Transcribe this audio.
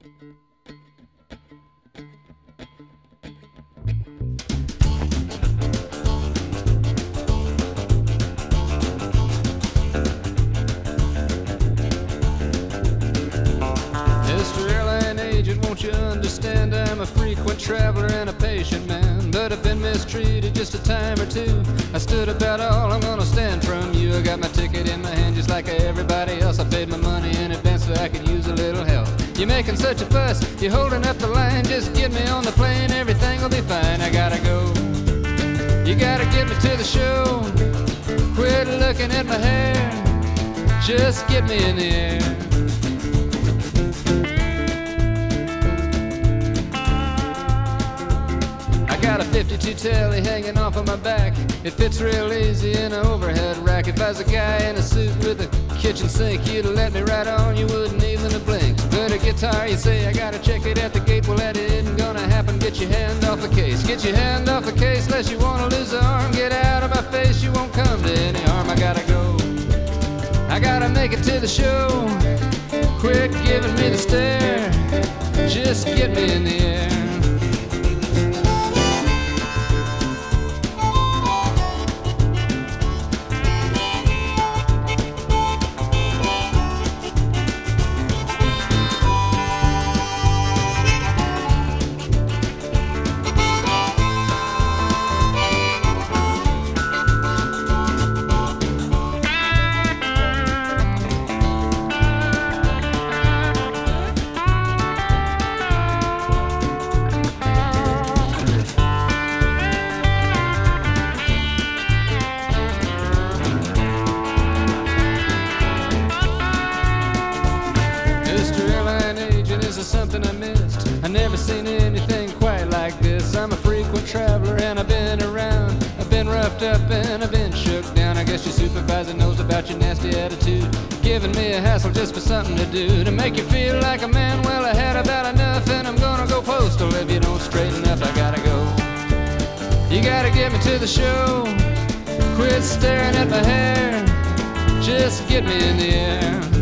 Mr. Airline Agent, won't you understand I'm a frequent traveler and a patient man, but I've been mistreated just a time or two. I stood about all I'm gonna stand from you. I got my ticket in my hand just like everybody else. I paid my money in advance so I could use a little help. You're making such a fuss, you're holding up the line. Just get me on the plane, everything will be fine. I gotta go, you gotta get me to the show. Quit looking at my hair, just get me in the air. Got a 52 telly hanging off of my back. It fits real easy in an overhead rack. If I was a guy in a suit with a kitchen sink, you'd have let me right on, you wouldn't even have blinked. But a guitar, you say, I gotta check it at the gate. Well, that isn't gonna happen. Get your hand off the case. Get your hand off the case, unless you wanna lose an arm. Get out of my face, you won't come to any harm. I gotta go, I gotta make it to the show. Quit giving me the stare, just get me in the air. Something I missed. I never seen anything quite like this. I'm a frequent traveler and I've been around. I've been roughed up and I've been shook down. I guess your supervisor knows about your nasty attitude, giving me a hassle just for something to do to make you feel like a man. Well, I had about enough and I'm gonna go postal if you don't straighten up. I gotta go, you gotta get me to the show. Quit staring at my hair, just get me in the air.